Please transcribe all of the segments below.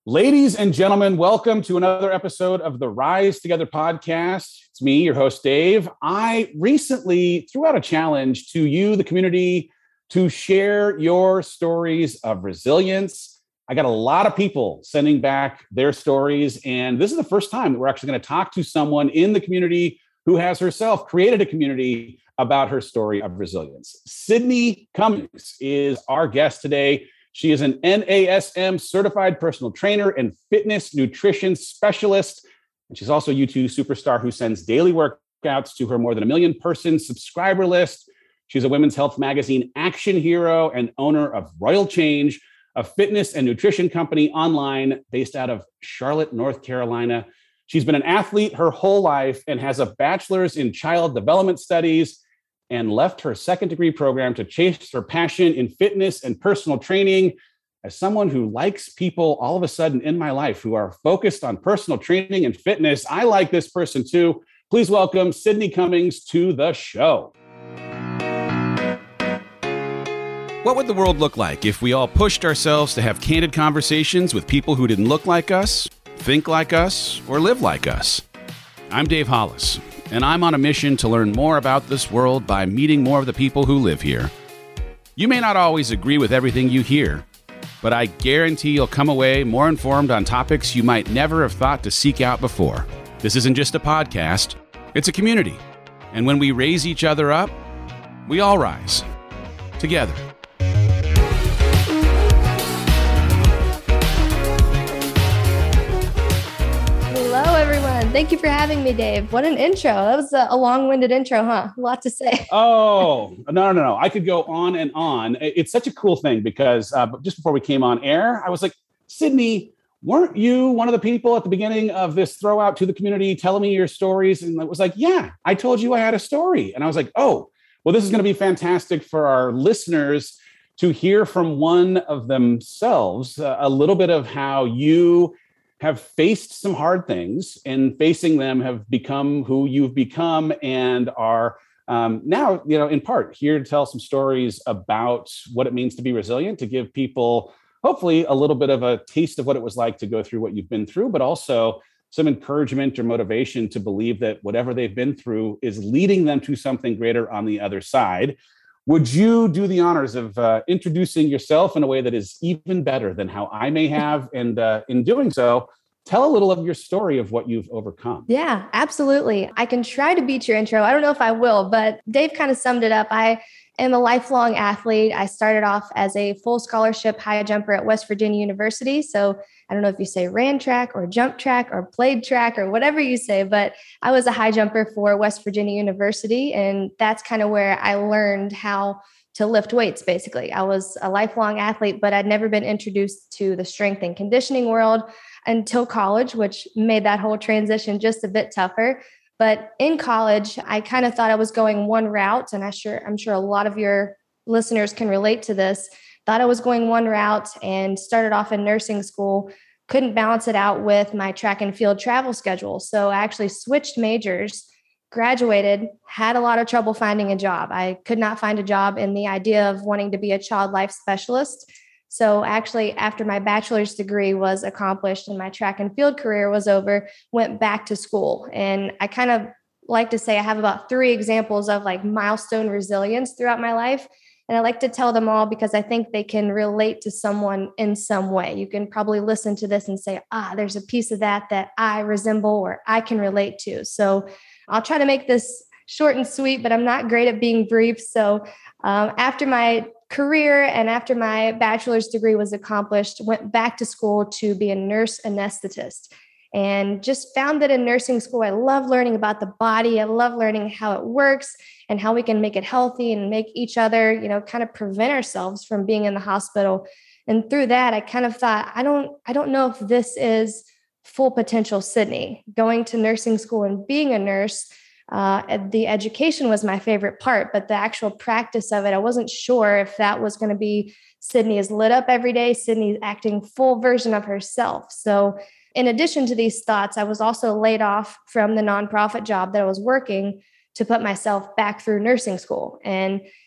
Ladies and gentlemen, welcome to another episode of the Rise Together podcast. It's me, your host, Dave. I recently threw out a challenge to you, the community, to share your stories of resilience. I got a lot of people sending back their stories, and this is the first time that we're actually going to talk to someone in the community who has herself created a community about her story of resilience. Sydney Cummings is our guest today. She is an NASM certified personal trainer and fitness nutrition specialist. And she's also a YouTube superstar who sends daily workouts to her more than 1 million person subscriber list. She's a Women's Health Magazine action hero and owner of Royal Change, a fitness and nutrition company online based out of Charlotte, North Carolina. She's been an athlete her whole life and has a bachelor's in child development studies, and left her second degree program to chase her passion in fitness and personal training. As someone who likes people all of a sudden in my life who are focused on personal training and fitness, I like this person too. Please welcome Sydney Cummings to the show. What would the world look like if we all pushed ourselves to have candid conversations with people who didn't look like us, think like us, or live like us? I'm Dave Hollis, and I'm on a mission to learn more about this world by meeting more of the people who live here. You may not always agree with everything you hear, but I guarantee you'll come away more informed on topics you might never have thought to seek out before. This isn't just a podcast, it's a community. And when we raise each other up, we all rise together. Thank you for having me, Dave. What an intro. That was a long-winded intro, huh? A lot to say. Oh, no. I could go on and on. It's such a cool thing because just before we came on air, I was like, Sydney, weren't you one of the people at the beginning of this throw out to the community telling me your stories? And it was like, yeah, I told you I had a story. And I was like, oh, well, this is going to be fantastic for our listeners to hear from one of themselves, a little bit of how you have faced some hard things, and facing them have become who you've become, and are now, in part here to tell some stories about what it means to be resilient, to give people hopefully a little bit of a taste of what it was like to go through what you've been through, but also some encouragement or motivation to believe that whatever they've been through is leading them to something greater on the other side. Would you do the honors of introducing yourself in a way that is even better than how I may have? And in doing so, tell a little of your story of what you've overcome. Yeah, absolutely. I can try to beat your intro. I don't know if I will, but Dave kind of summed it up. I am a lifelong athlete. I started off as a full scholarship high jumper at West Virginia University. So I don't know if you say ran track or jump track or played track or whatever you say, but I was a high jumper for West Virginia University. And that's kind of where I learned how to lift weights, basically. I was a lifelong athlete, but I'd never been introduced to the strength and conditioning world until college, which made that whole transition just a bit tougher. But in college, I kind of thought I was going one route, and I'm sure a lot of your listeners can relate to this. Thought I was going one route and started off in nursing school, couldn't balance it out with my track and field travel schedule. So I actually switched majors, graduated, had a lot of trouble finding a job. I could not find a job in the idea of wanting to be a child life specialist. So actually, after my bachelor's degree was accomplished and my track and field career was over, went back to school. And I kind of like to say I have about 3 examples of like milestone resilience throughout my life. And I like to tell them all because I think they can relate to someone in some way. You can probably listen to this and say, there's a piece of that I resemble or I can relate to. So I'll try to make this short and sweet, but I'm not great at being brief. So after my career and after my bachelor's degree was accomplished, went back to school to be a nurse anesthetist. And just found that in nursing school, I love learning about the body. I love learning how it works and how we can make it healthy and make each other, kind of prevent ourselves from being in the hospital. And through that, I kind of thought, I don't know if this is full potential Sydney. Going to nursing school and being a nurse, the education was my favorite part, but the actual practice of it, I wasn't sure if that was going to be Sydney is lit up every day, Sydney's acting full version of herself. So in addition to these thoughts, I was also laid off from the nonprofit job that I was working to put myself back through nursing school. And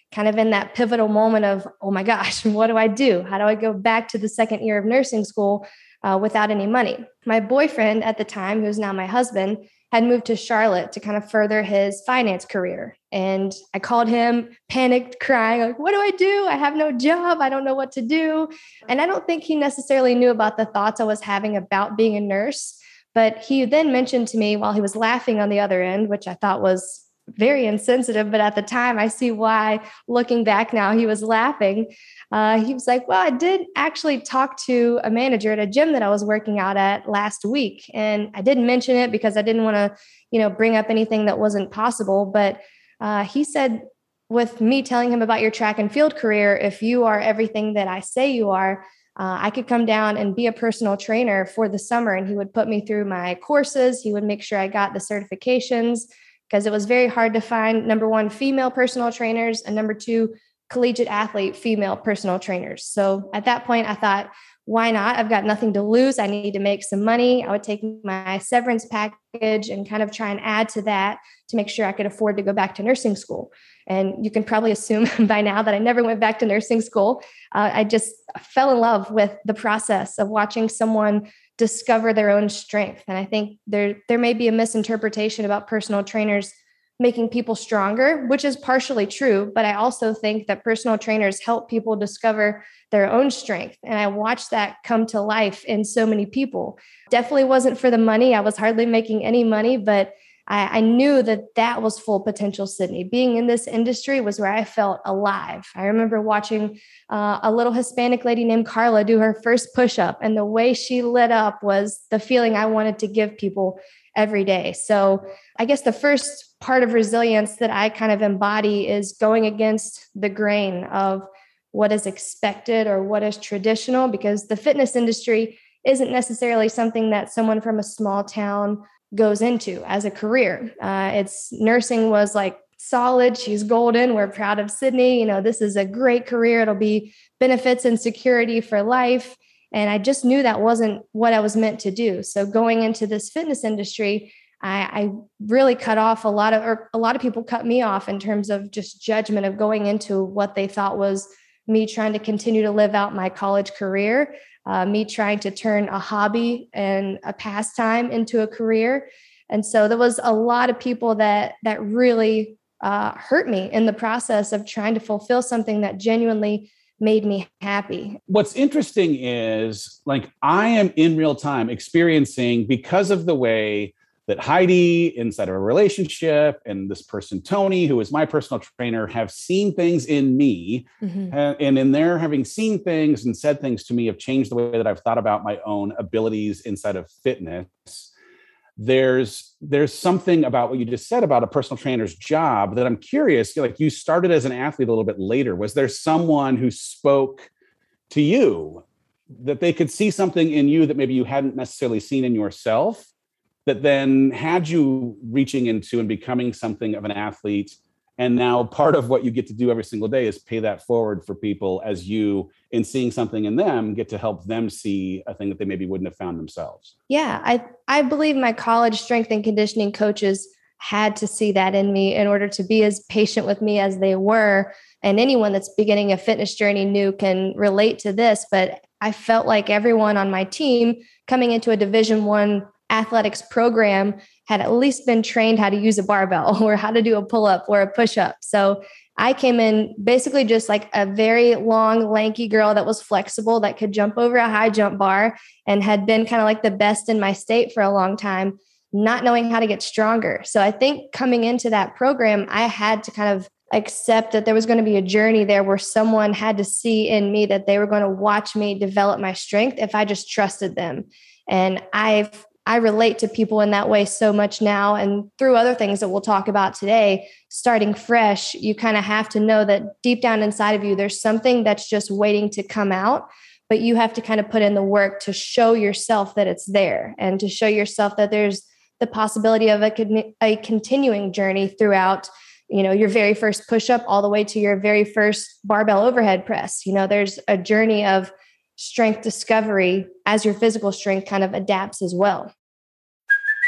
kind of in that pivotal moment of, oh my gosh, what do I do? How do I go back to the second year of nursing school without any money? My boyfriend at the time, who's now my husband, had moved to Charlotte to kind of further his finance career. And I called him, panicked, crying, like, what do I do? I have no job. I don't know what to do. And I don't think he necessarily knew about the thoughts I was having about being a nurse. But he then mentioned to me while he was laughing on the other end, which I thought was very insensitive, but at the time I see why, looking back now, he was laughing. He was like, well, I did actually talk to a manager at a gym that I was working out at last week. And I didn't mention it because I didn't want to, bring up anything that wasn't possible. But he said, with me telling him about your track and field career, if you are everything that I say you are, I could come down and be a personal trainer for the summer. And he would put me through my courses. He would make sure I got the certifications, because it was very hard to find, number one, female personal trainers, and number two, collegiate athlete female personal trainers. So at that point, I thought, why not? I've got nothing to lose. I need to make some money. I would take my severance package and kind of try and add to that to make sure I could afford to go back to nursing school. And you can probably assume by now that I never went back to nursing school. I just fell in love with the process of watching someone discover their own strength. And I think there may be a misinterpretation about personal trainers making people stronger, which is partially true. But I also think that personal trainers help people discover their own strength. And I watched that come to life in so many people. Definitely wasn't for the money. I was hardly making any money, but I knew that was full potential Sydney. Being in this industry was where I felt alive. I remember watching a little Hispanic lady named Carla do her first push-up, and the way she lit up was the feeling I wanted to give people every day. So I guess the first part of resilience that I kind of embody is going against the grain of what is expected or what is traditional, because the fitness industry isn't necessarily something that someone from a small town goes into as a career. Nursing was like solid. She's golden. We're proud of Sydney. This is a great career. It'll be benefits and security for life. And I just knew that wasn't what I was meant to do. So going into this fitness industry, I really cut off a lot of people cut me off in terms of just judgment of going into what they thought was me trying to continue to live out my college career, me trying to turn a hobby and a pastime into a career. And so there was a lot of people that really hurt me in the process of trying to fulfill something that genuinely made me happy. What's interesting is, like, I am in real time experiencing, because of the way that Heidi, inside of a relationship, and this person, Tony, who is my personal trainer, have seen things in me. Mm-hmm. And in their having seen things and said things to me have changed the way that I've thought about my own abilities inside of fitness. There's something about what you just said about a personal trainer's job that I'm curious. Like, you started as an athlete a little bit later. Was there someone who spoke to you that they could see something in you that maybe you hadn't necessarily seen in yourself, that then had you reaching into and becoming something of an athlete? And now part of what you get to do every single day is pay that forward for people, as you, in seeing something in them, get to help them see a thing that they maybe wouldn't have found themselves. Yeah, I believe my college strength and conditioning coaches had to see that in me in order to be as patient with me as they were. And anyone that's beginning a fitness journey new can relate to this. But I felt like everyone on my team coming into a Division I athletics program had at least been trained how to use a barbell or how to do a pull-up or a push-up. So I came in basically just like a very long, lanky girl that was flexible, that could jump over a high jump bar, and had been kind of like the best in my state for a long time, not knowing how to get stronger. So I think coming into that program, I had to kind of accept that there was going to be a journey there where someone had to see in me that they were going to watch me develop my strength if I just trusted them. And I relate to people in that way so much now. And through other things that we'll talk about today, starting fresh, you kind of have to know that deep down inside of you, there's something that's just waiting to come out, but you have to kind of put in the work to show yourself that it's there, and to show yourself that there's the possibility of a continuing journey throughout, your very first push-up all the way to your very first barbell overhead press. There's a journey of strength discovery as your physical strength kind of adapts as well.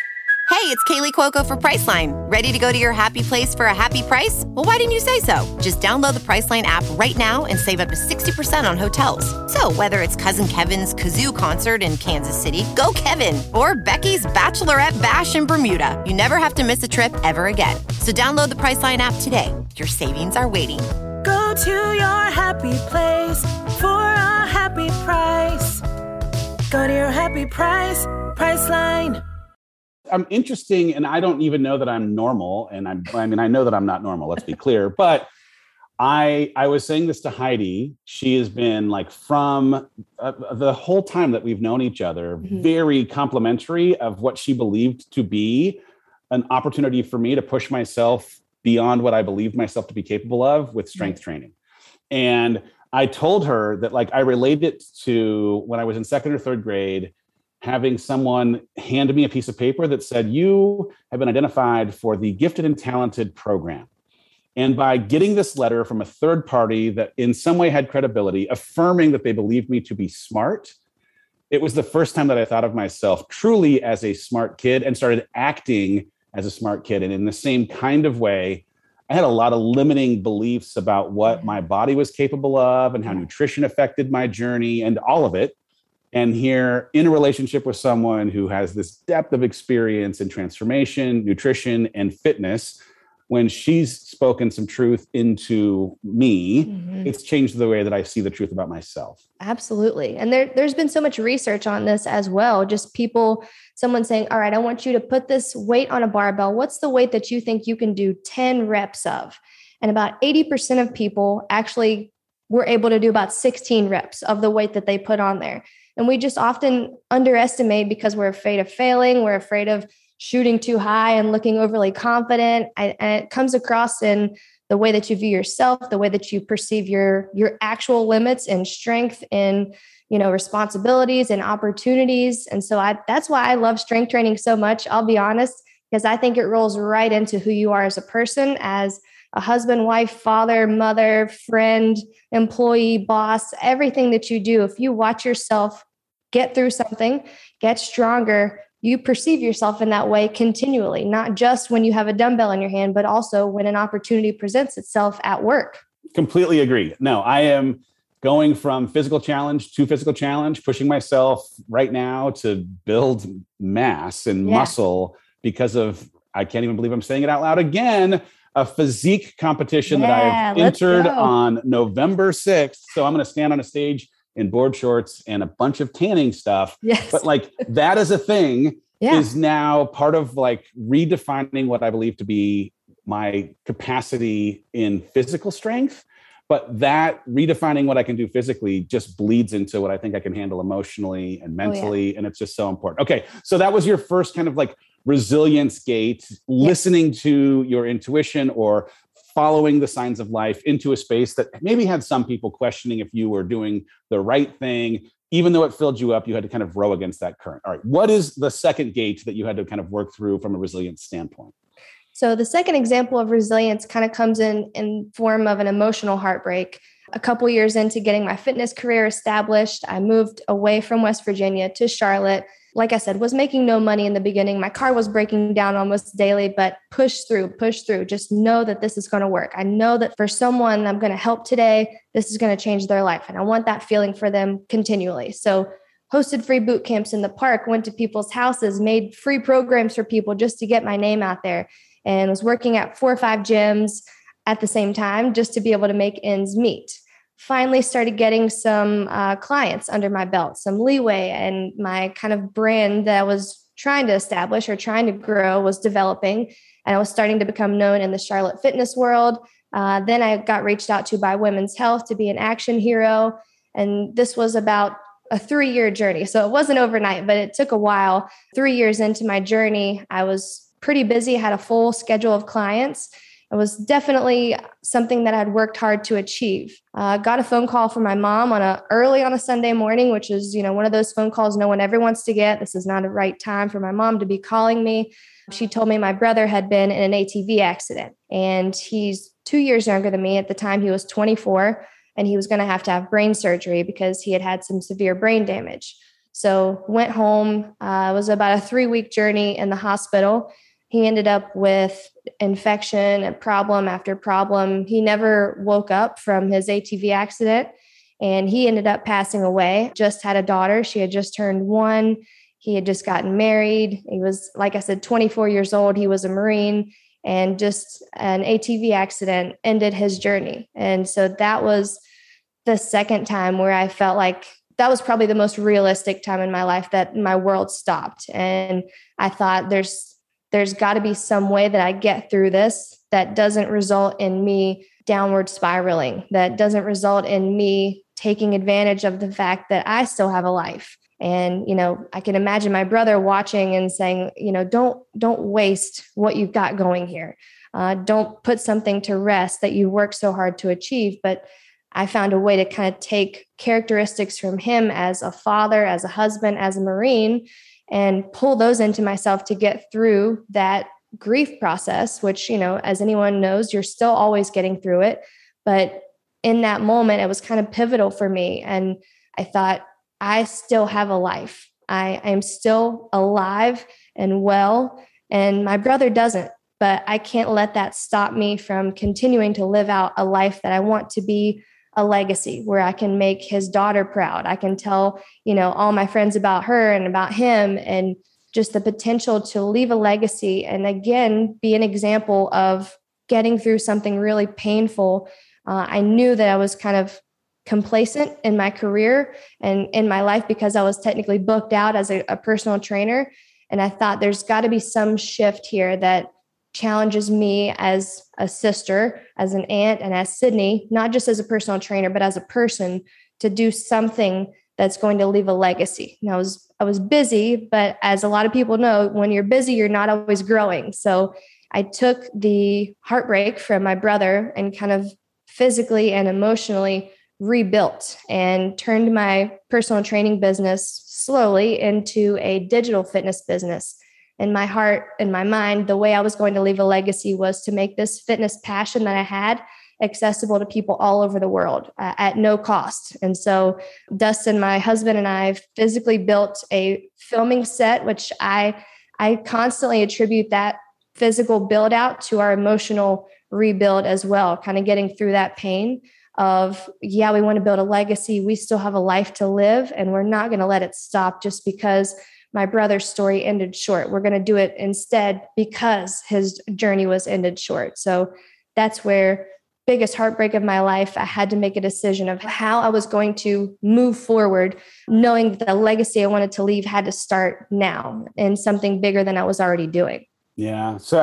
Hey, it's Kaylee Cuoco for Priceline. Ready to go to your happy place for a happy price? Well, why didn't you say so? Just download the Priceline app right now and save up to 60% on hotels. So whether it's Cousin Kevin's Kazoo Concert in Kansas City, go Kevin, or Becky's Bachelorette Bash in Bermuda, you never have to miss a trip ever again. So download the Priceline app today. Your savings are waiting. Go to your happy place for a happy price. Go to your happy price, Priceline. I'm interesting, and I don't even know that I'm normal. And I know that I'm not normal, let's be clear. But I was saying this to Heidi. She has been like from the whole time that we've known each other, very complimentary of what she believed to be an opportunity for me to push myself beyond what I believed myself to be capable of with strength training. And I told her that like I related it to when I was in second or third grade, having someone hand me a piece of paper that said, you have been identified for the gifted and talented program. And by getting this letter from a third party that in some way had credibility, affirming that they believed me to be smart, it was the first time that I thought of myself truly as a smart kid and started acting as a smart kid. And in the same kind of way, I had a lot of limiting beliefs about what my body was capable of and how nutrition affected my journey and all of it. And here in a relationship with someone who has this depth of experience in transformation, nutrition, and fitness, when she's spoken some truth into me, it's changed the way that I see the truth about myself. Absolutely. And there's been so much research on this as well. Just someone saying, all right, I want you to put this weight on a barbell. What's the weight that you think you can do 10 reps of? And about 80% of people actually were able to do about 16 reps of the weight that they put on there. And we just often underestimate because we're afraid of failing. We're afraid of shooting too high and looking overly confident. And it comes across in the way that you view yourself, the way that you perceive your actual limits and strength and, responsibilities and opportunities. And so that's why I love strength training so much. I'll be honest, because I think it rolls right into who you are as a person, as a husband, wife, father, mother, friend, employee, boss, everything that you do. If you watch yourself get through something, get stronger, you perceive yourself in that way continually, not just when you have a dumbbell in your hand, but also when an opportunity presents itself at work. Completely agree. No, I am going from physical challenge to physical challenge, pushing myself right now to build mass and muscle because of, I can't even believe I'm saying it out loud again, a physique competition that I have entered on November 6th. So I'm going to stand on a stage in board shorts and a bunch of tanning stuff. Yes. But like that as a thing is now part of like redefining what I believe to be my capacity in physical strength. But that redefining what I can do physically just bleeds into what I think I can handle emotionally and mentally. And it's just so important. Okay. So that was your first kind of like resilience gate, listening to your intuition or following the signs of life into a space that maybe had some people questioning if you were doing the right thing. Even though it filled you up, you had to kind of row against that current. All right. What is the second gate that you had to kind of work through from a resilience standpoint? So the second example of resilience kind of comes in form of an emotional heartbreak. A couple years into getting my fitness career established, I moved away from West Virginia to Charlotte. Like I said, was making no money in the beginning. My car was breaking down almost daily, but push through, just know that this is going to work. I know that for someone I'm going to help today, this is going to change their life. And I want that feeling for them continually. So hosted free boot camps in the park, went to people's houses, made free programs for people just to get my name out there, and was working at 4 or 5 gyms at the same time just to be able to make ends meet. Finally started getting some clients under my belt, some leeway, and my kind of brand that I was trying to establish or trying to grow was developing. And I was starting to become known in the Charlotte fitness world. Then I got reached out to by Women's Health to be an action hero. And this was about a 3-year journey. So it wasn't overnight, but it took a while. 3 years into my journey, I was pretty busy, had a full schedule of clients. It was definitely something that I'd worked hard to achieve. Got a phone call from my mom early on a Sunday morning, which is, one of those phone calls no one ever wants to get. This is not a right time for my mom to be calling me. She told me my brother had been in an ATV accident, and he's 2 years younger than me. At the time, he was 24, and he was going to have brain surgery because he had had some severe brain damage. So went home. It was about a 3-week journey in the hospital. He ended up with infection and problem after problem. He never woke up from his ATV accident, and he ended up passing away. Just had a daughter. She had just turned 1. He had just gotten married. He was, like I said, 24 years old. He was a Marine, and just an ATV accident ended his journey. And so that was the second time where I felt like that was probably the most realistic time in my life that my world stopped. And I thought there's got to be some way that I get through this that doesn't result in me downward spiraling, that doesn't result in me taking advantage of the fact that I still have a life. And, I can imagine my brother watching and saying, don't waste what you've got going here. Don't put something to rest that you worked so hard to achieve. But I found a way to kind of take characteristics from him as a father, as a husband, as a Marine, and pull those into myself to get through that grief process, which, as anyone knows, you're still always getting through it. But in that moment, it was kind of pivotal for me. And I thought, I still have a life. I am still alive and well, and my brother doesn't, but I can't let that stop me from continuing to live out a life that I want to be a legacy where I can make his daughter proud. I can tell, all my friends about her and about him, and just the potential to leave a legacy and again, be an example of getting through something really painful. I knew that I was kind of complacent in my career and in my life because I was technically booked out as a personal trainer. And I thought there's got to be some shift here that challenges me as a sister, as an aunt, and as Sydney, not just as a personal trainer, but as a person, to do something that's going to leave a legacy. And I was busy, but as a lot of people know, when you're busy, you're not always growing. So I took the heartbreak from my brother and kind of physically and emotionally rebuilt and turned my personal training business slowly into a digital fitness business. In my heart and my mind, the way I was going to leave a legacy was to make this fitness passion that I had accessible to people all over the world at no cost. And so Dustin, my husband, and I physically built a filming set, which I constantly attribute that physical build out to our emotional rebuild as well, kind of getting through that pain of, we want to build a legacy. We still have a life to live, and we're not going to let it stop just because my brother's story ended short. We're going to do it instead because his journey was ended short. So that's where biggest heartbreak of my life, I had to make a decision of how I was going to move forward, knowing that the legacy I wanted to leave had to start now and something bigger than I was already doing. Yeah. So,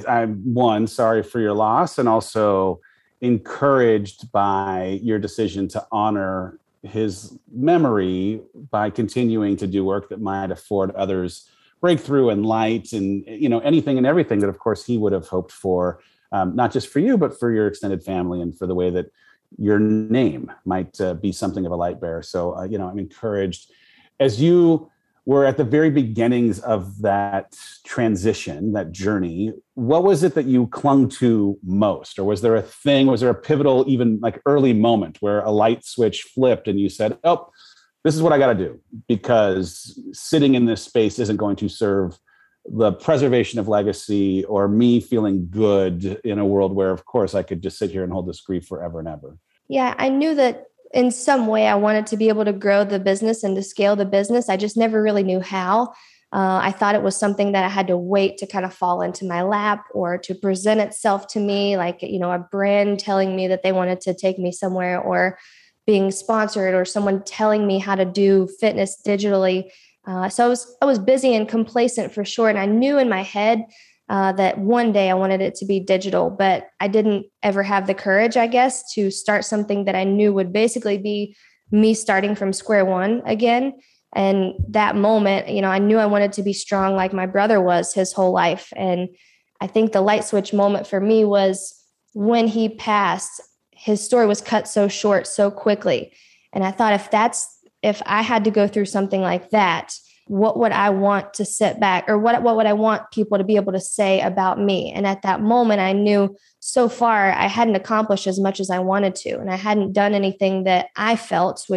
I'm sorry for your loss, and also encouraged by your decision to honor his memory by continuing to do work that might afford others breakthrough and light and, anything and everything that, of course, he would have hoped for, not just for you, but for your extended family and for the way that your name might be something of a light bearer. So, I'm encouraged. As you were at the very beginnings of that transition, that journey, what was it that you clung to most? Or was there a pivotal, even like early moment where a light switch flipped and you said, oh, this is what I got to do, because sitting in this space isn't going to serve the preservation of legacy or me feeling good in a world where, of course, I could just sit here and hold this grief forever and ever? Yeah, I knew that in some way I wanted to be able to grow the business and to scale the business. I just never really knew how. I thought it was something that I had to wait to kind of fall into my lap or to present itself to me, like, a brand telling me that they wanted to take me somewhere, or being sponsored, or someone telling me how to do fitness digitally. So I was busy and complacent for sure. And I knew in my head that one day I wanted it to be digital, but I didn't ever have the courage, I guess, to start something that I knew would basically be me starting from square one again. And that moment, I knew I wanted to be strong like my brother was his whole life. And I think the light switch moment for me was when he passed. His story was cut so short, so quickly. And I thought, if I had to go through something like that, what would I want to sit back, or what would I want people to be able to say about me? And at that moment, I knew so far I hadn't accomplished as much as I wanted to. And I hadn't done anything that I felt, which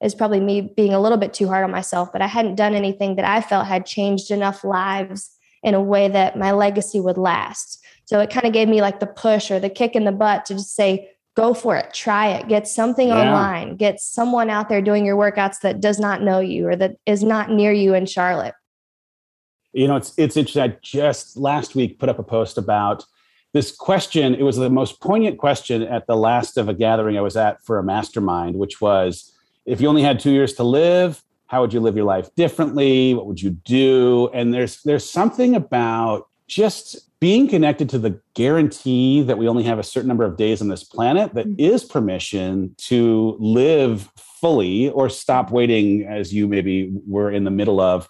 is probably me being a little bit too hard on myself, but I hadn't done anything that I felt had changed enough lives in a way that my legacy would last. So it kind of gave me like the push or the kick in the butt to just say, go for it, try it, get something online, get someone out there doing your workouts that does not know you or that is not near you in Charlotte. It's interesting. I just last week put up a post about this question. It was the most poignant question at the last of a gathering I was at for a mastermind, which was, if you only had 2 years to live, how would you live your life differently? What would you do? And there's something about just being connected to the guarantee that we only have a certain number of days on this planet that is permission to live fully or stop waiting, as you maybe were in the middle of,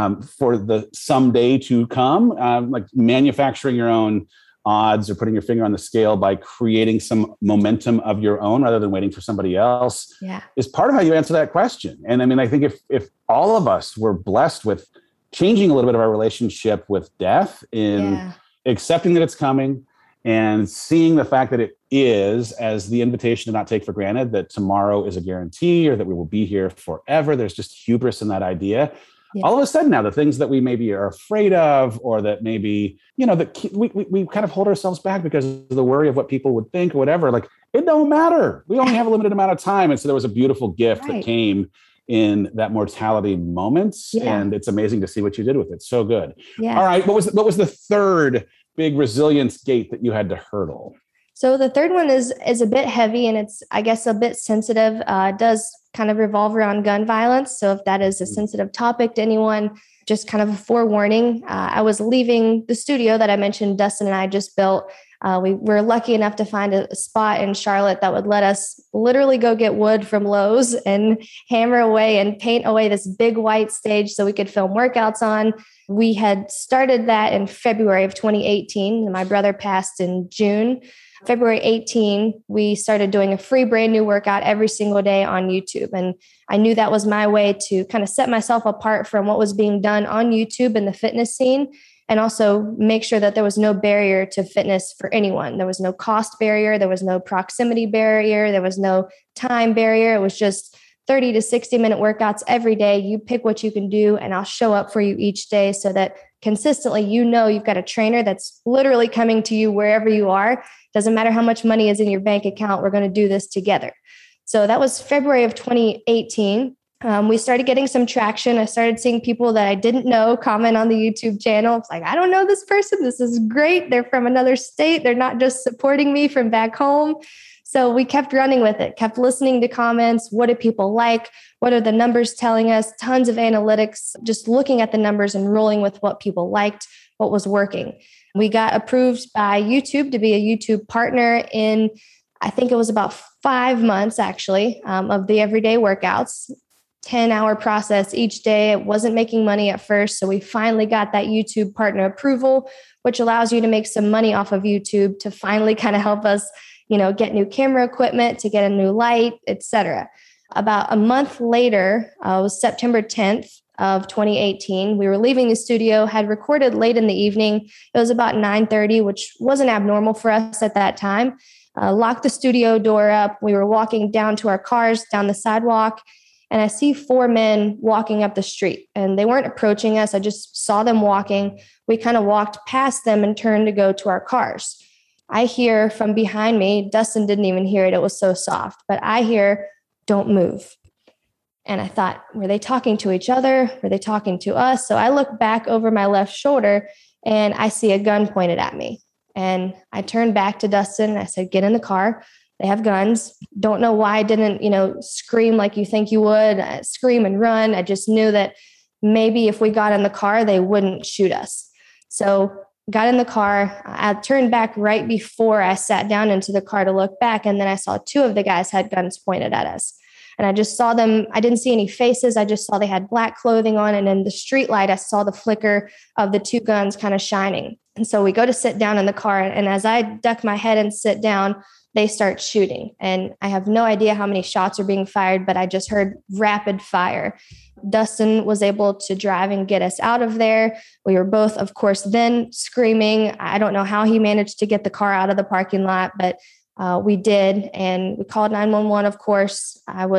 for the someday to come, like manufacturing your own odds or putting your finger on the scale by creating some momentum of your own rather than waiting for somebody else is part of how you answer that question. And I mean, I think if all of us were blessed with changing a little bit of our relationship with death in accepting that it's coming and seeing the fact that it is as the invitation to not take for granted that tomorrow is a guarantee or that we will be here forever. There's just hubris in that idea. All of a sudden now, the things that we maybe are afraid of, or that maybe, that we kind of hold ourselves back because of the worry of what people would think or whatever, like it don't matter. We only have a limited amount of time. And so there was a beautiful gift that came in that mortality moment. And it's amazing to see what you did with it. So good. All right. What was the third big resilience gate that you had to hurdle? So the third one is a bit heavy and it's, I guess, a bit sensitive. It does kind of revolve around gun violence. So if that is a sensitive topic to anyone, just kind of a forewarning. I was leaving the studio that I mentioned Dustin and I just built. We were lucky enough to find a spot in Charlotte that would let us literally go get wood from Lowe's and hammer away and paint away this big white stage so we could film workouts on. We had started that in February of 2018. My brother passed in June. February 18, we started doing a free brand new workout every single day on YouTube. And I knew that was my way to kind of set myself apart from what was being done on YouTube in the fitness scene, and also make sure that there was no barrier to fitness for anyone. There was no cost barrier. There was no proximity barrier. There was no time barrier. It was just 30 to 60 minute workouts every day. You pick what you can do and I'll show up for you each day so that consistently, you've got a trainer that's literally coming to you wherever you are. Doesn't matter how much money is in your bank account. We're going to do this together. So that was February of 2018. We started getting some traction. I started seeing people that I didn't know comment on the YouTube channel. It's like, I don't know this person. This is great. They're from another state. They're not just supporting me from back home. So we kept running with it, kept listening to comments. What do people like? What are the numbers telling us? Tons of analytics, just looking at the numbers and rolling with what people liked, what was working. We got approved by YouTube to be a YouTube partner in, I think it was about 5 months actually, of the everyday workouts, 10-hour process each day. It wasn't making money at first. So we finally got that YouTube partner approval, which allows you to make some money off of YouTube to finally kind of help us get new camera equipment, to get a new light, etc. About a month later, it was September 10th of 2018. We were leaving the studio, had recorded late in the evening. It was about 9:30, which wasn't abnormal for us at that time. Locked the studio door up. We were walking down to our cars, down the sidewalk, and I see 4 men walking up the street. And they weren't approaching us. I just saw them walking. We kind of walked past them and turned to go to our cars. I hear from behind me, Dustin didn't even hear it. It was so soft, but I hear, "Don't move." And I thought, were they talking to each other? Were they talking to us? So I look back over my left shoulder and I see a gun pointed at me. And I turned back to Dustin and I said, "Get in the car. They have guns." Don't know why I didn't, scream like you think you would, scream and run. I just knew that maybe if we got in the car, they wouldn't shoot us. So got in the car. I turned back right before I sat down into the car to look back. And then I saw 2 of the guys had guns pointed at us. And I just saw them. I didn't see any faces. I just saw they had black clothing on. And in the street light, I saw the flicker of the 2 guns kind of shining. And so we go to sit down in the car. And as I duck my head and sit down, they start shooting. And I have no idea how many shots are being fired, but I just heard rapid fire. Dustin was able to drive and get us out of there. We were both, of course, then screaming. I don't know how he managed to get the car out of the parking lot, but we did. And we called 911, of course. I was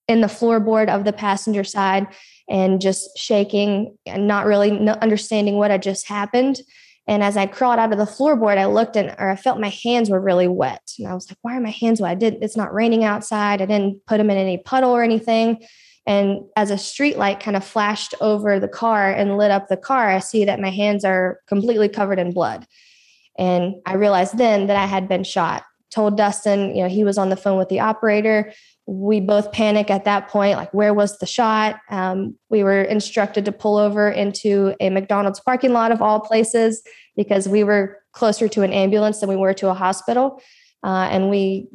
in the floorboard of the passenger side and just shaking and not really understanding what had just happened. And as I crawled out of the floorboard, I felt my hands were really wet. And I was like, why are my hands wet? It's not raining outside. I didn't put them in any puddle or anything. And as a street light kind of flashed over the car and lit up the car, I see that my hands are completely covered in blood. And I realized then that I had been shot. Told Dustin, he was on the phone with the operator. We both panic at that point, like, where was the shot? We were instructed to pull over into a McDonald's parking lot of all places because we were closer to an ambulance than we were to a hospital. And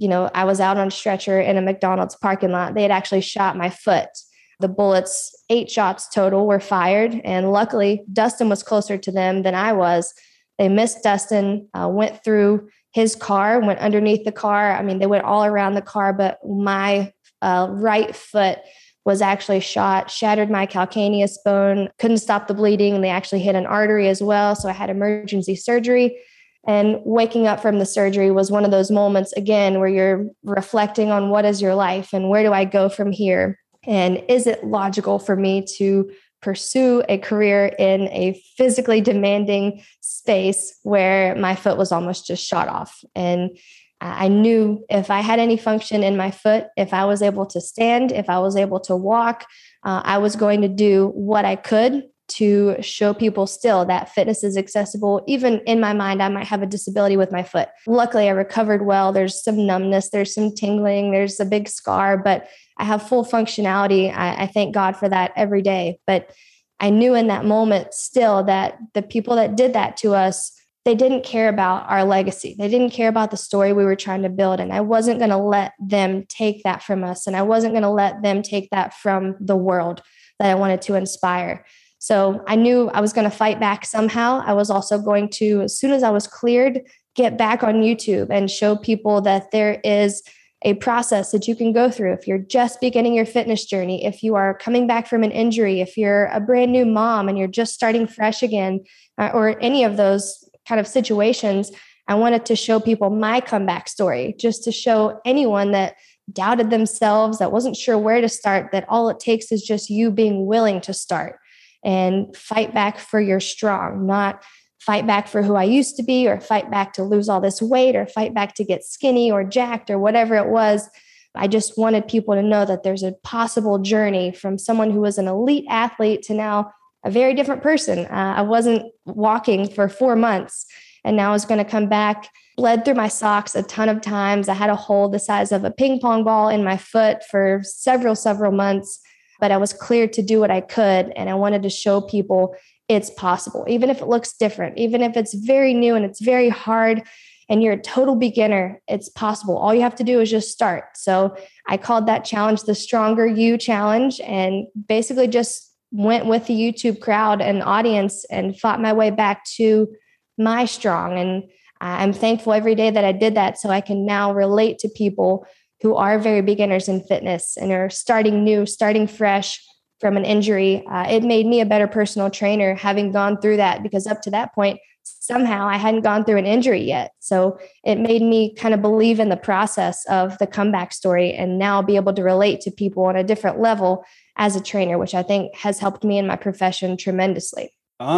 I was out on a stretcher in a McDonald's parking lot. They had actually shot my foot. The bullets, 8 shots total, were fired. And luckily, Dustin was closer to them than I was. They missed Dustin, went through his car, went underneath the car. I mean, they went all around the car, but my right foot was actually shot, shattered my calcaneus bone, couldn't stop the bleeding. And they actually hit an artery as well. So I had emergency surgery. And waking up from the surgery was one of those moments, again, where you're reflecting on what is your life and where do I go from here? And is it logical for me to pursue a career in a physically demanding space where my foot was almost just shot off? And I knew if I had any function in my foot, if I was able to stand, if I was able to walk, I was going to do what I could to show people still that fitness is accessible. Even in my mind, I might have a disability with my foot. Luckily, I recovered well. There's some numbness, there's some tingling, there's a big scar, but I have full functionality. I thank God for that every day. But I knew in that moment still that the people that did that to us, they didn't care about our legacy. They didn't care about the story we were trying to build. And I wasn't going to let them take that from us. And I wasn't going to let them take that from the world that I wanted to inspire. So I knew I was going to fight back somehow. I was also going to, as soon as I was cleared, get back on YouTube and show people that there is a process that you can go through. If you're just beginning your fitness journey, if you are coming back from an injury, if you're a brand new mom and you're just starting fresh again, or any of those kind of situations, I wanted to show people my comeback story, just to show anyone that doubted themselves, that wasn't sure where to start, that all it takes is just you being willing to start and fight back for your strong, not fight back for who I used to be, or fight back to lose all this weight, or fight back to get skinny or jacked or whatever it was. I just wanted people to know that there's a possible journey from someone who was an elite athlete to now a very different person. I wasn't walking for 4 months, and now I was going to come back, bled through my socks a ton of times. I had a hole the size of a ping pong ball in my foot for several months, but I was cleared to do what I could. And I wanted to show people it's possible, even if it looks different, even if it's very new and it's very hard and you're a total beginner, it's possible. All you have to do is just start. So I called that challenge the Stronger You Challenge, and basically just went with the YouTube crowd and audience and fought my way back to my strong. And I'm thankful every day that I did that, so I can now relate to people who are very beginners in fitness and are starting new, starting fresh from an injury. It made me a better personal trainer having gone through that, because up to that point, somehow I hadn't gone through an injury yet. So it made me kind of believe in the process of the comeback story, and now be able to relate to people on a different level as a trainer, which I think has helped me in my profession tremendously.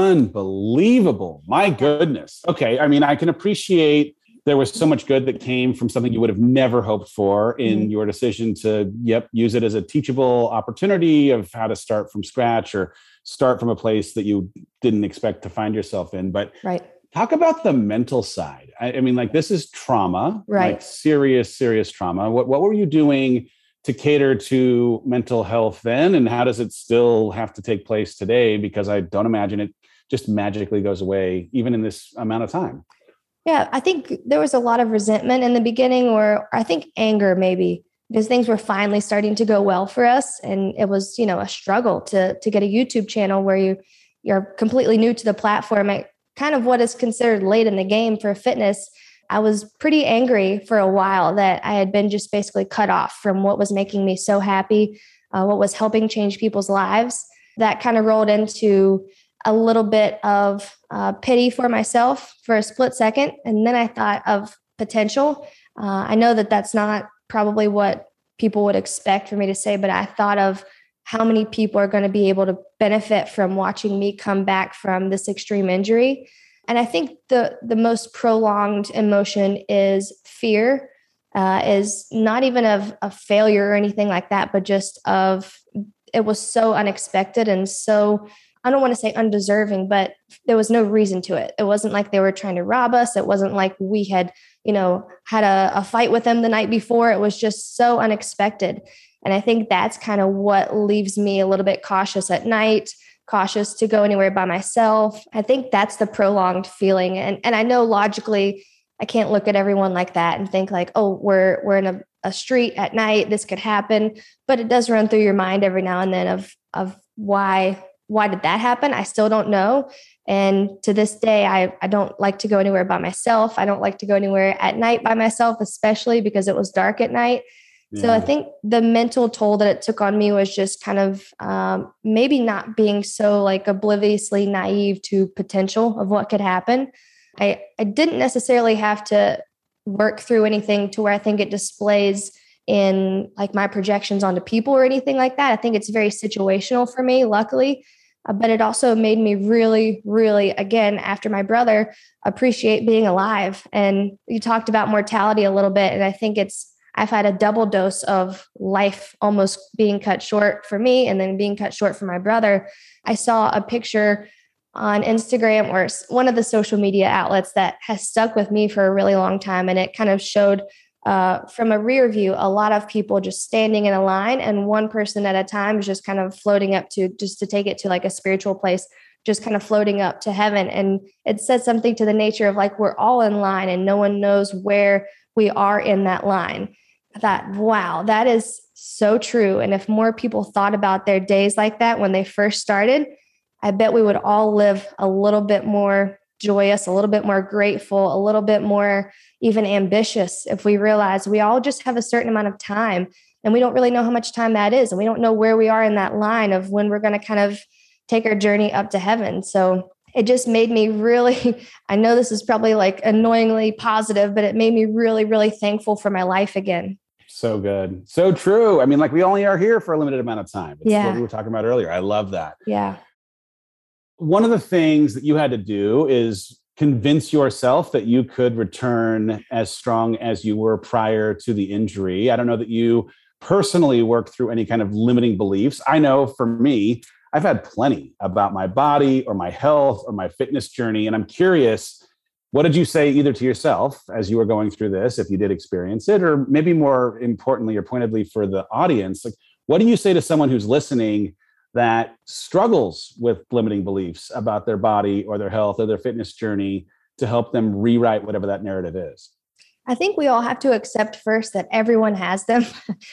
Unbelievable. My goodness. Okay. I mean, I can appreciate there was so much good that came from something you would have never hoped for in your decision to, use it as a teachable opportunity of how to start from scratch or start from a place that you didn't expect to find yourself in. But talk about the mental side. I mean, like, this is trauma, like serious trauma. What were you doing to cater to mental health then? And how does it still have to take place today? Because I don't imagine it just magically goes away, even in this amount of time. Yeah, I think there was a lot of resentment in the beginning, or I think anger maybe, because things were finally starting to go well for us. And it was, a struggle to get a YouTube channel where you're completely new to the platform at kind of what is considered late in the game for fitness. I was pretty angry for a while that I had been just basically cut off from what was making me so happy, what was helping change people's lives. That kind of rolled into a little bit of pity for myself for a split second. And then I thought of potential. I know that that's not probably what people would expect for me to say, but I thought of how many people are going to be able to benefit from watching me come back from this extreme injury. And I think the most prolonged emotion is fear, is not even of a failure or anything like that, but just of, it was so unexpected and so, I don't want to say undeserving, but there was no reason to it. It wasn't like they were trying to rob us. It wasn't like we had, had a fight with them the night before. It was just so unexpected. And I think that's kind of what leaves me a little bit cautious at night, cautious to go anywhere by myself. I think that's the prolonged feeling. And I know logically, I can't look at everyone like that and think like, oh, we're in a street at night, this could happen. But it does run through your mind every now and then of why did that happen? I still don't know. And to this day, I don't like to go anywhere by myself. I don't like to go anywhere at night by myself, especially because it was dark at night. Yeah. So I think the mental toll that it took on me was just kind of maybe not being so like obliviously naive to potential of what could happen. I didn't necessarily have to work through anything to where I think it displays in like my projections onto people or anything like that. I think it's very situational for me, luckily. But it also made me really, really, again, after my brother, appreciate being alive. And you talked about mortality a little bit. And I think I've had a double dose of life almost being cut short for me and then being cut short for my brother. I saw a picture on Instagram or one of the social media outlets that has stuck with me for a really long time. And it kind of showed from a rear view, a lot of people just standing in a line and one person at a time is just kind of floating up to take it to like a spiritual place, just kind of floating up to heaven. And it said something to the nature of like, we're all in line and no one knows where we are in that line. I thought, wow, that is so true. And if more people thought about their days like that when they first started, I bet we would all live a little bit more joyous, a little bit more grateful, a little bit more even ambitious if we realize we all just have a certain amount of time and we don't really know how much time that is. And we don't know where we are in that line of when we're going to kind of take our journey up to heaven. So it just made me really, I know this is probably like annoyingly positive, but it made me really, really thankful for my life again. So good. So true. I mean, like we only are here for a limited amount of time. It's what we were talking about earlier. I love that. Yeah. One of the things that you had to do is convince yourself that you could return as strong as you were prior to the injury. I don't know that you personally worked through any kind of limiting beliefs. I know for me, I've had plenty about my body or my health or my fitness journey. And I'm curious, what did you say either to yourself as you were going through this, if you did experience it, or maybe more importantly or pointedly for the audience, like what do you say to someone who's listening that struggles with limiting beliefs about their body or their health or their fitness journey to help them rewrite whatever that narrative is? I think we all have to accept first that everyone has them.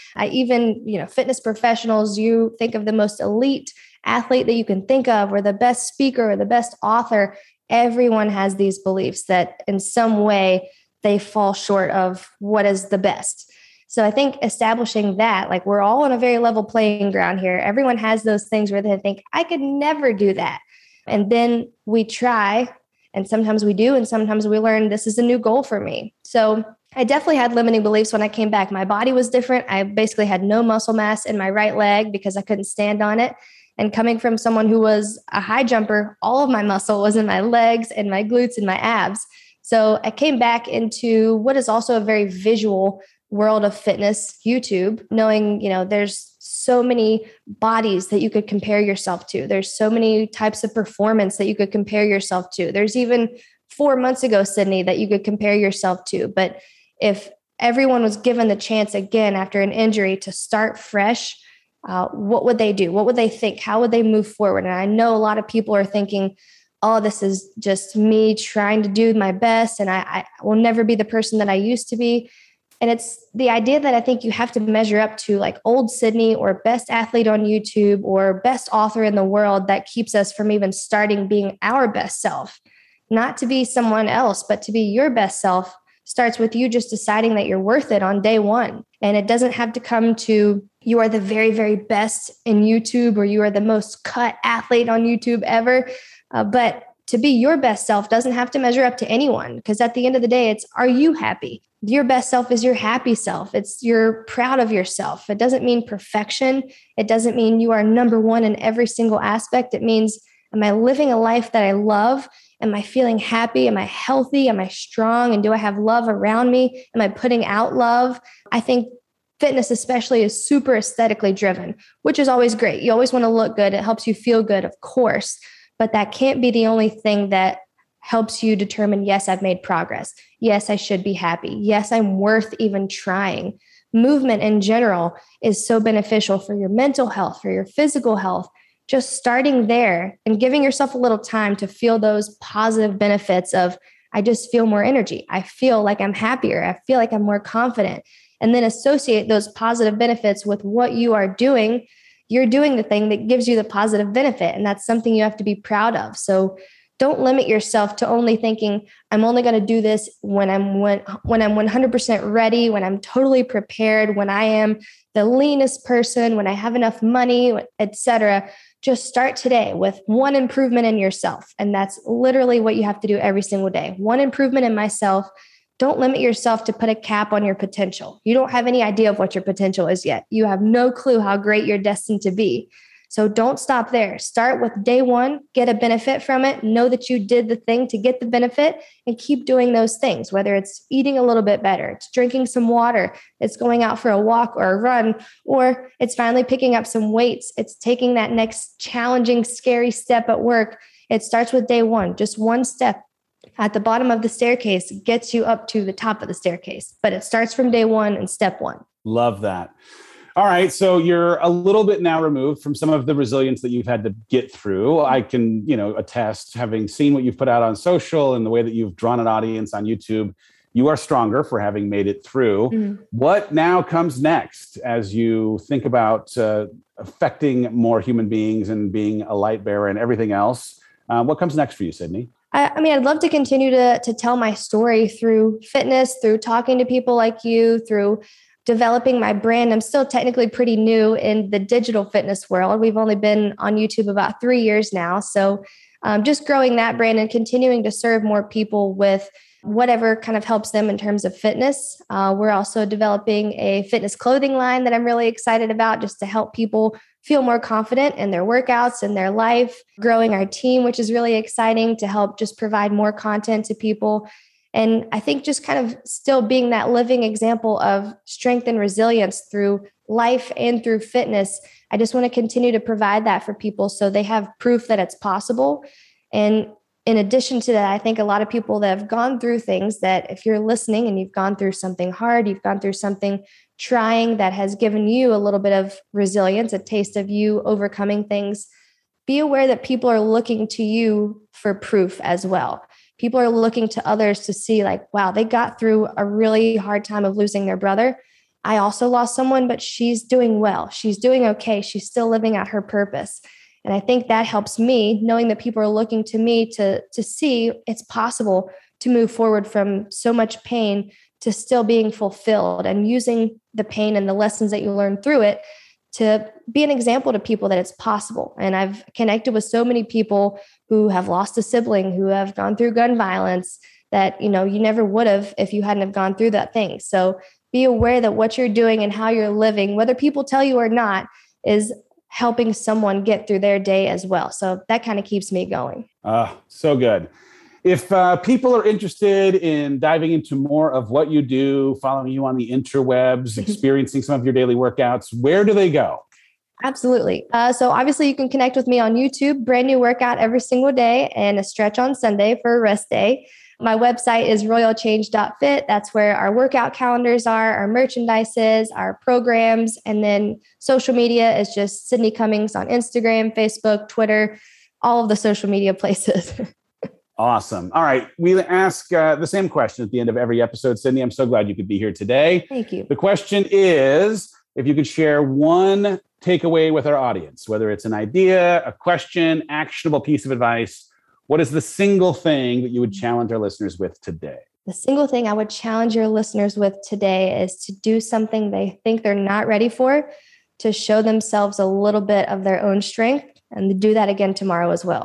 Fitness professionals, you think of the most elite athlete that you can think of, or the best speaker or the best author. Everyone has these beliefs that in some way they fall short of what is the best. So I think establishing that, like we're all on a very level playing ground here. Everyone has those things where they think, I could never do that. And then we try, and sometimes we do, and sometimes we learn this is a new goal for me. So I definitely had limiting beliefs when I came back. My body was different. I basically had no muscle mass in my right leg because I couldn't stand on it. And coming from someone who was a high jumper, all of my muscle was in my legs and my glutes and my abs. So I came back into what is also a very visual world of fitness, YouTube, knowing, there's so many bodies that you could compare yourself to. There's so many types of performance that you could compare yourself to. There's even 4 months ago, Sydney, that you could compare yourself to. But if everyone was given the chance again after an injury to start fresh, what would they do? What would they think? How would they move forward? And I know a lot of people are thinking, oh, this is just me trying to do my best, and I will never be the person that I used to be. And it's the idea that I think you have to measure up to like old Sydney or best athlete on YouTube or best author in the world that keeps us from even starting being our best self. Not to be someone else, but to be your best self starts with you just deciding that you're worth it on day one. And it doesn't have to come to you are the very, very best in YouTube or you are the most cut athlete on YouTube ever. But to be your best self doesn't have to measure up to anyone, because at the end of the day, it's, are you happy? your best self is your happy self. You're proud of yourself. It doesn't mean perfection. It doesn't mean you are number one in every single aspect. It means, am I living a life that I love? Am I feeling happy? Am I healthy? Am I strong? And do I have love around me? Am I putting out love? I think fitness especially is super aesthetically driven, which is always great. You always want to look good. It helps you feel good, of course, but that can't be the only thing that helps you determine, yes, I've made progress. Yes, I should be happy. Yes, I'm worth even trying. Movement in general is so beneficial for your mental health, for your physical health. Just starting there and giving yourself a little time to feel those positive benefits of, I just feel more energy. I feel like I'm happier. I feel like I'm more confident. And then associate those positive benefits with what you are doing. You're doing the thing that gives you the positive benefit. And that's something you have to be proud of. So don't limit yourself to only thinking, I'm only going to do this when I'm 100% ready, when I'm totally prepared, when I am the leanest person, when I have enough money, etc. Just start today with one improvement in yourself. And that's literally what you have to do every single day. One improvement in myself. Don't limit yourself to put a cap on your potential. You don't have any idea of what your potential is yet. You have no clue how great you're destined to be. So don't stop there. Start with day one, get a benefit from it, know that you did the thing to get the benefit, and keep doing those things, whether it's eating a little bit better, it's drinking some water, it's going out for a walk or a run, or it's finally picking up some weights. It's taking that next challenging, scary step at work. It starts with day one. Just one step at the bottom of the staircase gets you up to the top of the staircase, but it starts from day one and step one. Love that. All right. So you're a little bit now removed from some of the resilience that you've had to get through. I can, attest, having seen what you've put out on social and the way that you've drawn an audience on YouTube, you are stronger for having made it through. Mm-hmm. What now comes next as you think about affecting more human beings and being a light bearer and everything else? What comes next for you, Sydney? I'd love to continue to tell my story through fitness, through talking to people like you, through developing my brand. I'm still technically pretty new in the digital fitness world. We've only been on YouTube about 3 years now. So just growing that brand and continuing to serve more people with whatever kind of helps them in terms of fitness. We're also developing a fitness clothing line that I'm really excited about, just to help people feel more confident in their workouts and their life. Growing our team, which is really exciting, to help just provide more content to people. And I think just kind of still being that living example of strength and resilience through life and through fitness. I just want to continue to provide that for people so they have proof that it's possible. And in addition to that, I think a lot of people that have gone through things, that if you're listening and you've gone through something hard, you've gone through something trying that has given you a little bit of resilience, a taste of you overcoming things, be aware that people are looking to you for proof as well. People are looking to others to see like, wow, they got through a really hard time of losing their brother. I also lost someone, but she's doing well. She's doing okay. She's still living out her purpose. And I think that helps me, knowing that people are looking to me to see it's possible to move forward from so much pain to still being fulfilled, and using the pain and the lessons that you learn through it to be an example to people that it's possible. And I've connected with so many people who have lost a sibling, who have gone through gun violence that, you never would have if you hadn't have gone through that thing. So be aware that what you're doing and how you're living, whether people tell you or not, is helping someone get through their day as well. So that kind of keeps me going. So good. If people are interested in diving into more of what you do, following you on the interwebs, experiencing some of your daily workouts, where do they go? Absolutely. So obviously you can connect with me on YouTube, brand new workout every single day and a stretch on Sunday for a rest day. My website is royalchange.fit. That's where our workout calendars are, our merchandise is, our programs, and then social media is just Sydney Cummings on Instagram, Facebook, Twitter, all of the social media places. Awesome. All right. We ask the same question at the end of every episode. Sydney, I'm so glad you could be here today. Thank you. The question is, if you could share one takeaway with our audience, whether it's an idea, a question, actionable piece of advice, what is the single thing that you would challenge our listeners with today? The single thing I would challenge your listeners with today is to do something they think they're not ready for, to show themselves a little bit of their own strength, and to do that again tomorrow as well.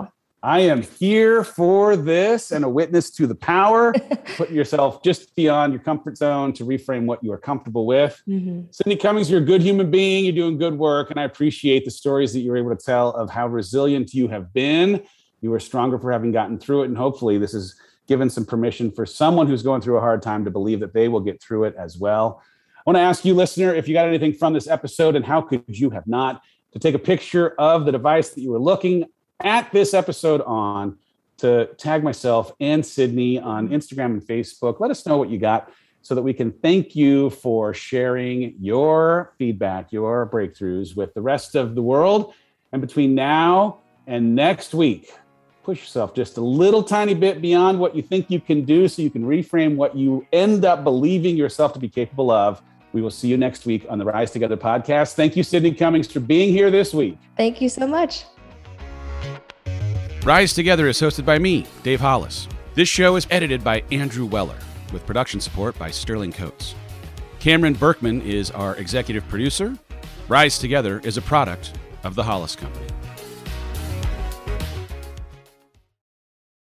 I am here for this and a witness to the power. Put yourself just beyond your comfort zone to reframe what you are comfortable with. Mm-hmm. Sydney Cummings, you're a good human being. You're doing good work. And I appreciate the stories that you're able to tell of how resilient you have been. You are stronger for having gotten through it. And hopefully this has given some permission for someone who's going through a hard time to believe that they will get through it as well. I want to ask you, listener, if you got anything from this episode, and how could you have not, to take a picture of the device that you were looking at this episode on, to tag myself and Sydney on Instagram and Facebook. Let us know what you got so that we can thank you for sharing your feedback, your breakthroughs with the rest of the world. And between now and next week, push yourself just a little tiny bit beyond what you think you can do so you can reframe what you end up believing yourself to be capable of. We will see you next week on the Rise Together podcast. Thank you, Sydney Cummings, for being here this week. Thank you so much. Rise Together is hosted by me, Dave Hollis. This show is edited by Andrew Weller, with production support by Sterling Coates. Cameron Berkman is our executive producer. Rise Together is a product of the Hollis Company.